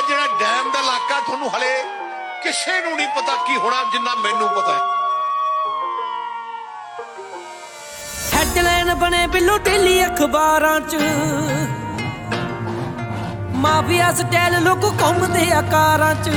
ਜਿਹੜਾ ਡੈਮ ਦਾ ਇਲਾਕਾ ਤੁਹਾਨੂੰ ਹਲੇ ਕਿਸੇ ਨੂੰ ਨਹੀਂ ਪਤਾ ਕੀ ਹੋਣਾ ਜਿੰਨਾ ਮੈਨੂੰ ਪਤਾ ਹੈ। ਹੈਡਲਾਈਨ ਬਣੇ ਬਿੱਲੋ ਡੇਲੀ ਅਖਬਾਰਾਂ 'ਚ, ਮਾਫੀਆ ਸਟਾਈਲ ਲੋਕ ਘੁੰਮਦੇ ਆ ਕਾਰਾਂ 'ਚ।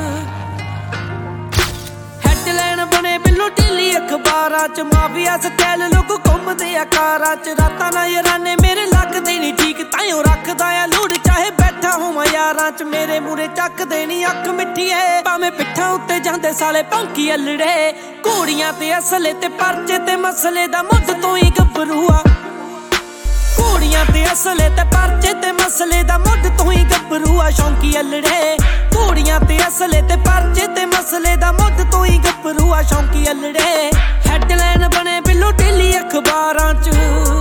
ਹੈਡਲਾਈਨ ਬਣੇ ਬਿੱਲੋ ਡੇਲੀ ਅਖਬਾਰਾਂ 'ਚ, ਮਾਫੀਆ ਸਟਾਈਲ ਲੋਕ ਘੁੰਮਦੇ ਆ ਕਾਰਾਂ 'ਚ। ਰਾਤਾਂ ਨਾ ਯਾਰਾਨੇ ਮੇਰੇ ਲੱਗਦੇ ਨੀ ਠੀਕ, ਤਾਈਓ ਰੱਖਦਾ ਆ ਲੋੜ ਚਾਹੇ ਬੈਠਾ ਹੋਵਾਂ ਯਾਰਾਂ 'ਚ। ਮੇਰੇ ਮੂਰੇ ਚੱਕਦੇ ਨੀ ਅੱਖ ਮਿੱਠੀਏ, ਭਾਵੇਂ ਪਿੱਠਾਂ ਉੱਤੇ ਜਾਂਦੇ ਸਾਲੇ ਭੌਂਕੀ ਅਲੜੇ। ਘੋੜੀਆਂ ਤੇ ਅਸਲੇ ਤੇ ਪਰਚੇ ਤੇ ਮਸਲੇ ਦਾ ਮੁੱਢ ਤੋਂ ਹੀ ਗੱਭਰੂ ਆ। ਘੋੜੀਆਂ ਤੇ ਅਸਲੇ ਤੇ ਪਰਚੇ ਤੇ ਮਸਲੇ ਦਾ ਮੁੱਢ ਤੋਂ ਹੀ ਗੱਭਰੂ ਆ ਸ਼ੌਂਕੀ ਅਲੜੇ। ਘੋੜੀਆਂ ਤੇ ਅਸਲੇ ਤੇ ਪਰਚੇ ਤੇ ਮਸਲੇ ਦਾ ਮੁੱਢ ਤੋਂ ਹੀ ਗੱਭਰੂ ਆ ਸ਼ੌਂਕੀ ਅਲੜੇ। ਹੈਡਲਾਈਨ ਬਣੇ ਬਿੱਲੋ ਡੇਲੀ ਅਖਬਾਰਾਂ 'ਚ,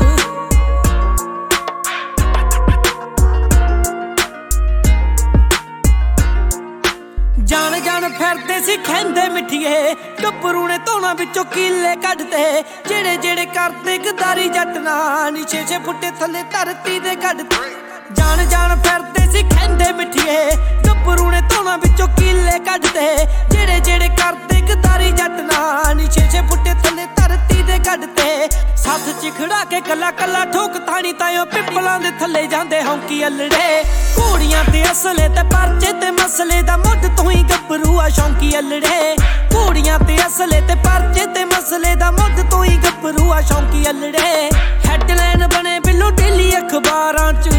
ਜਾਣ ਜਾਣ ਫਿਰਦੇ ਸੀ ਖੈਂਦੇ ਮਿੱਠੀਏ। ਗੱਭਰੂ ਨੇ ਧੋਣਾ ਵਿੱਚੋਂ ਕੀਲੇ ਕੱਢਦੇ, ਜਿਹੜੇ ਜਿਹੜੇ ਕਰਦੇ ਗਦਾਰੀ ਜੱਟ ਨਾਲ ਨੀ 6-6 ਫੁੱਟੇ ਥੱਲੇ ਧਰਤੀ ਦੇ ਕੱਢਦੇ। ਜਾਣ ਜਾਣ ਫਿਰਦੇ ਸੀ ਖੈਂਦੇ ਮਿੱਠੀਏ, ਗੱਭਰੂ ਨੇ ਧੋਣਾ ਵਿੱਚੋਂ ਕੀਲੇ ਕੱਢਦੇ, ਜਿਹੜੇ ਜਿਹੜੇ ਕਰਦੇ ਗਦਾਰੀ ਜੱਟ ਨਾਲ ਨੀ 6-6 ਫੁੱਟੇ ਥੱਲੇ ਧਰਤੀ ਦੇ ਕੱਢਦੇ। ਸੱਥ ਚ ਖੜਾ ਕੇ ਕੱਲਾ ਕੱਲਾ ਠੋਕ ਤਾਣੀ ਤਾਇਓ ਪਿੱਪਲਾਂ ਦੇ ਥੱਲੇ ਜਾਂਦੇ ਹੌਂਕੀ ਅਲੜੇ। ਘੋੜੀਆਂ ਤੇ ਅਸਲੇ ਤੇ ਪਰਚੇ ਤੇ ਮਸਲੇ ਦਾ ਮੁੱਢ ਤੋਂ ਹੀ ਗੱਭਰੂ ਆ ਸ਼ੌਂਕੀ ਅਲੜੇ। ਘੋੜੀਆਂ ਤੇ ਅਸਲੇ ਤੇ ਪਰਚੇ ਤੇ ਮਸਲੇ ਦਾ ਮੁੱਢ ਤੋਂ ਹੀ ਗੱਭਰੂ ਆ ਸ਼ੌਂਕੀ ਅਲੜੇ। ਹੈਡਲਾਈਨ ਬਣੇ ਬਿੱਲੋ ਡੇਲੀ ਅਖਬਾਰਾਂ 'ਚ,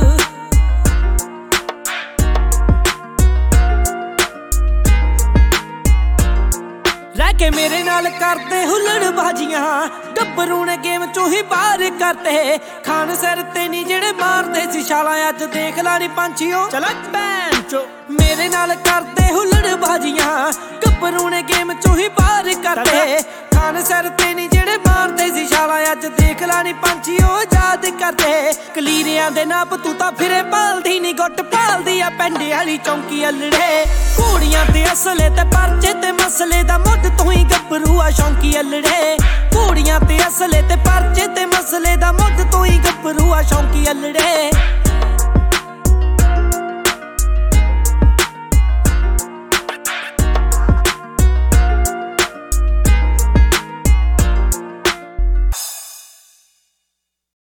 ਰਹਿ ਕੇ ਮੇਰੇ ਨਾਲ ਕਰਦੇ ਹੁੱਲੜ ਬਾਜੀਆਂ। ਗੱਭਰੂ ਨੇ ਗੇਮ ਚੋਂ ਹੀ ਬਾਹਰ ਕਰਤੇ, ਖਾਨ ਸਿਰ ਤੇ ਨੀ ਜਿਹੜੇ ਮਾਰਦੇ ਸੀ ਛਾਲਾਂ। ਅੱਜ ਦੇਖ ਲਾਣੀ ਪੰਛੀਓ ਚਲ ਭੈਣ ਚੋ, ਮੇਰੇ ਨਾਲ ਕਰਦੇ ਹੁੱਲੜ ਬਾਜੀਆਂ। ਗੱਭਰੂ ਨੇ ਗੇਮ ਚੋਂ ਹੀ ਬਾਹਰ ਕਰਤੇ, ਖਾਨ ਸਿਰ ਤੇ ਨੀ ਜਿਹੜੇ ਮਾਰਦੇ ਸੀ ਛਾਲਾਂ। ਅੱਜ ਦੇਖ ਲਾਣੀ ਪੰਛੀਓ ਯਾਦ ਕਰਦੇ। ਕਲੀਰਿਆਂ ਦੇ ਨਾਪ ਤੂੰ ਤਾਂ ਫਿਰੇ ਭਾਲਦੀ ਨੀ, ਗੁੱਟ ਭਾਲਦੀ ਆ ਪੈਂਡੇ ਵਾਲੀ ਚੌਂਕੀ ਅਲੜੇ। ਘੋੜੀਆਂ ਤੇ ਅਸਲੇ ਤੇ ਪਰਚੇ ਤੇ ਮਸਲੇ ਦਾ ਮੁੱਢ ਤੋਂ ਹੀ ਗੱਭਰੂ ਆ ਸ਼ੌਂਕੀ ਅਲੜੇ। ਘੋੜੀਆਂ ਤੇ ਅਸਲੇ ਤੇ ਪਰਚੇ ਤੇ ਮਸਲੇ ਦਾ ਮੁੱਢ ਤੋਂ ਹੀ ਗੱਭਰੂ ਆ ਸ਼ੌਂਕੀ ਅਲੜੇ।